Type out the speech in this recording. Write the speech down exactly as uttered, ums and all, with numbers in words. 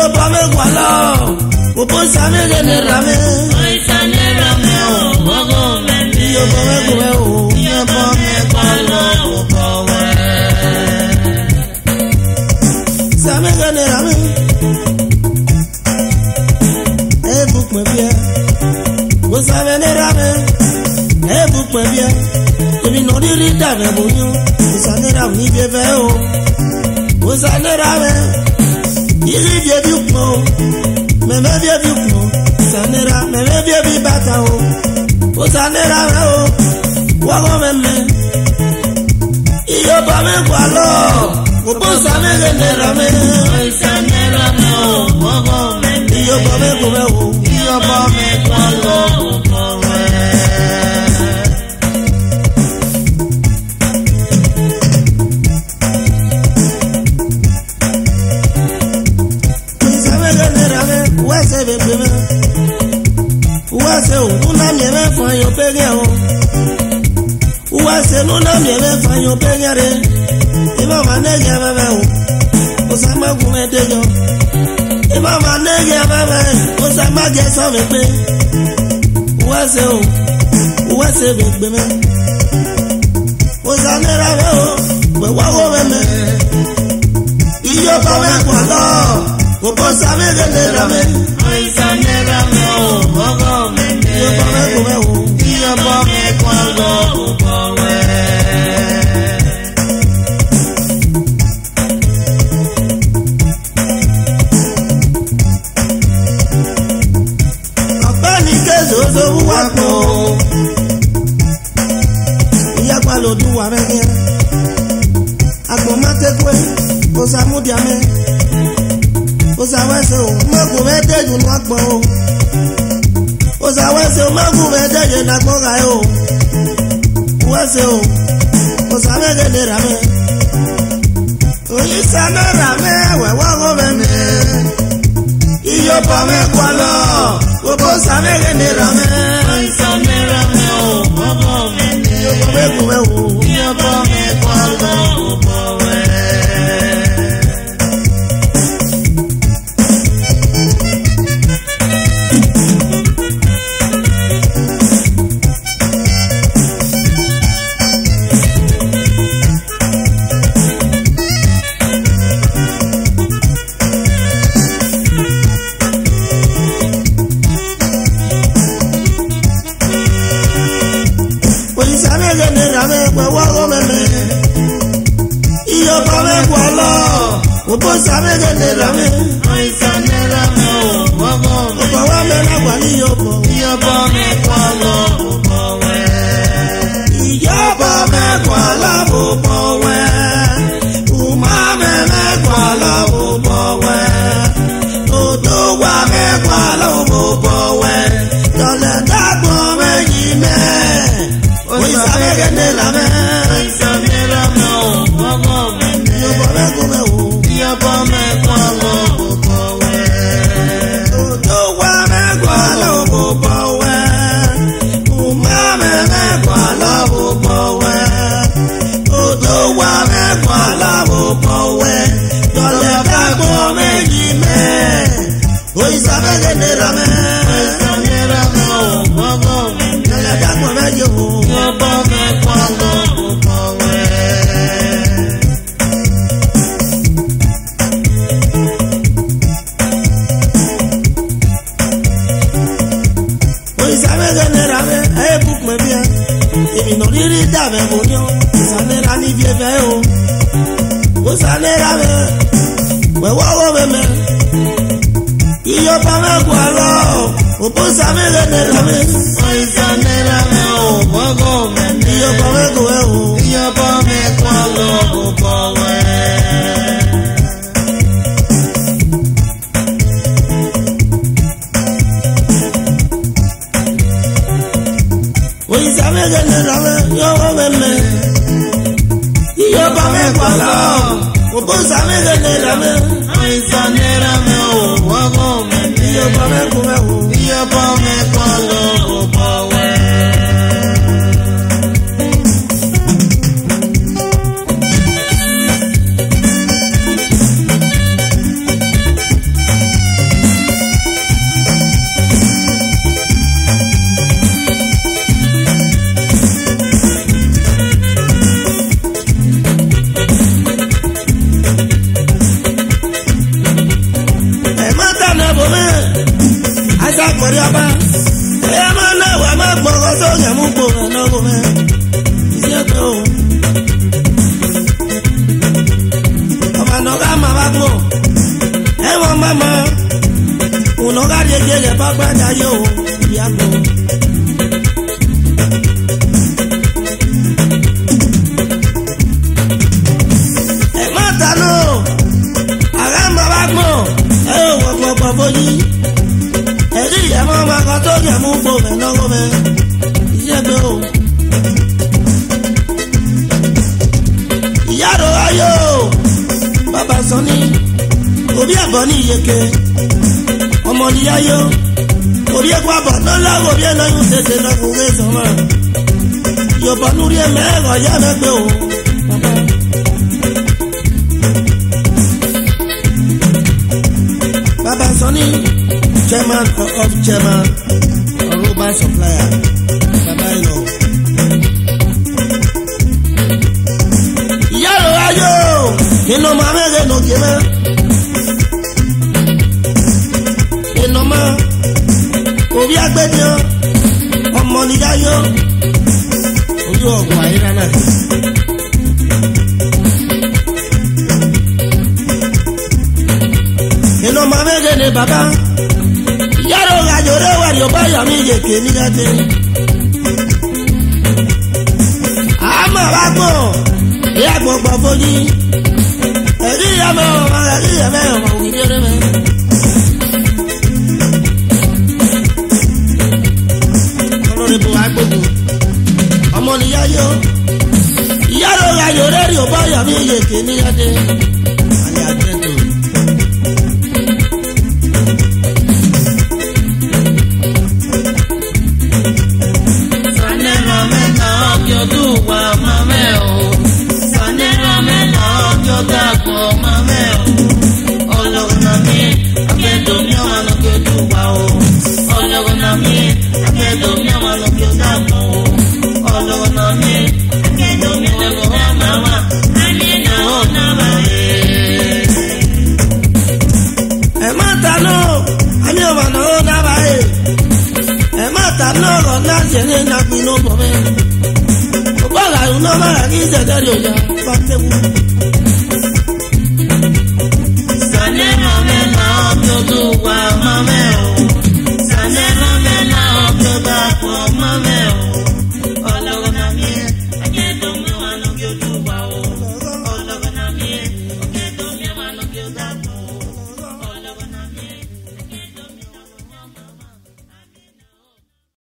pa me guala, o po sa me gene rame, Ay sane rame o mogo mende. yo pa me guwe o, Yo pa me guala o powe. sa me gene rame. Eh book me bien, o sa me gene rame. Eh book me bien, ebi no di rida me bonyo, o sa ne rame ni bebe o, o sa ne rame. Iri bie bi ukmo, me me bie bi ukmo, sa ne rame, me me bie bi bata o, o sa ne rame o, wago me me. Iyo pa me gualo, o po sa me gene rame. Ay sane rame o mogo mende. Iyo pa me guwe o, Yo pa me guala o powe. sa me gene rame, wese be be me. Wese o, una mi me fa yo pege o. Wese una mi me fa yo pege re. Ima manege me me o, o sa ma gume de yo. Ima manege me me, o sa ma ge so me pe. Wese o, wese be be me. O sa ne rame o, we wago me me. Iyo pa me gualo, o po sa me gene rame. Ay sane rame o mogo mende. Iyo pa me gume o. Yo pa me guala o powe. Ọ̀gbẹ́ni Kézozo wà pọ̀. Ìyá pa lòdù wà mẹ́kẹ́. Àgbọ̀n má tẹ́kọ̀ẹ́, kò sàmúdìá mẹ́. Kò sàwẹ́sẹ̀ o, mọ́gùn mẹ́tẹ́jù ní àgbọ̀n o. Kò sàwẹ́sẹ̀ o, mọ́gùn mẹ́tẹ́jù ní àgbọ̀n rà o. Wẹ́sẹ̀ o, kò sàmẹ́gẹ̀dẹ̀ rà mẹ́. Òyìn sàmẹ́ rà mẹ́, wẹ̀wọ́ wọ́ mẹ́mẹ́. Iyo pa me gualo, o po sa me gene rame. Ay sane rame o mogo mende. Iyo pa me guwe o. Yo pa me guala o powe. Oyin sa me gene rame, we wago me me. Iyo pa me gualo, o po sa me gene rame. Ay sane rame o mogo O mende. pa wa me na gwa ni yo po. Yo pa me guala o powe. Iyo pa me gualo o po we. Uma me me gualo o po we. Odo wa me gualo o po we. Dole da gbo me yi me. Oyin sa me gene rame. Ay sane rame o mogo mende. Iyo pa me gume o. Yo pa me guala o powe. Odo wa me gualo o po we. Uma me me gualo o po we. Odo wa me gualo o po we. Dole da gbo me yi me. Oyin sa me gene rame. Ay sane rame o mogo mende. Dole da gbo me yo. Yo pa me guala o powe. Oyin sa me gene rame. Eh book me bien. Èmi no riri da me bonyo. Sa ne ra ni vie ve o. O sa ne rame. We wago me me. Iyo pa me gualo, o po sa me gene rame. Ay sane rame o mogo mende. Iyo pa me guwe o. Yo pa me guala o powe. Oyin sa me gene rame, yo wo me me. Iyo pa me gualo, o po sa me gene rame. Ay sane rame o mogo mende. Iyo pa me guwe o. Yo pa me guala o powe. padà yóò yàgò. ẹ má tanú àrà má bá gbọ́ ẹ yóò wọ́pọ̀ pọ̀ fojì ẹ̀rí ìyàmọ́ ọmọ akọ tó yẹ mú gbò mẹ́ lọ́wọ́ mẹ́ iṣẹ́ gbé o. ìyá rò ayò bàbá Sànní orí ẹ̀bọ ní ìyèké ọmọ níyáyó orí ẹ̀kọ́ àbọ̀ lọ́lá orí ẹ̀ lọ́yún tètè lọ́kùnrin sọ́mọ́ yorùbá lórí ẹ̀ mẹ́rọ̀ yá mẹ́gbẹ́ o. bàbá Sànní chairman of chairman Aruba supplier bàbá ìlọ. ìyá rò ayò nínú ọmọ amẹ́rẹ́ lókè mẹ́. Inoma orí agbẹ́dẹ́ ọmọ níyáyó orí ọ̀gùn àyíká náà. Inoma méje ni bàbá yàrá ògàjò rẹ̀ wà ní ọba yàmi yèké nígbàdé. àmọ́ wa gbọ́ ìyá gbọ̀ngbọ̀n fojú ẹ̀rí ìyá mẹ́wọ̀n ọmọ ẹ̀rí ìyá mẹ́wọ̀n ọmọ òwì ní orí mẹ́rin. Ibu agbogbo ọmọ níyáyó ìyáró ayò rẹ́rì ò bá yàmí yèké níyàdé alẹ́ àjẹ́tò. Sanera mẹ́ta ọjọ́ dùwà mamẹ́ o. Sanera mẹ́ta ọjọ́ dàgbọ́ mamẹ́ o. Ọlọ́run mi akẹ́dùn ní ọ̀hún ọjọ́ dùwà o. Ọlọ́run mi akẹ́dùn ní ọ̀hún ọjọ́ dàgbọ́ o. Ọlọ́run mi akẹ́dùn ní ọ̀hún ọjọ́ wà. Àní náà náà wà ẹ̀. ẹ má tanú àní ọmọ náà dábàá ẹ ẹ má tanú ọ̀rọ̀ náà ṣe ní nàpinnu bọ̀ mẹ́. ọgbọ́n àrùn náà má rà kí ìṣẹ̀dá rẹ̀ ọjà bá tẹ́wọ́. Sanera mẹ́ta ọjọ́ dùwà.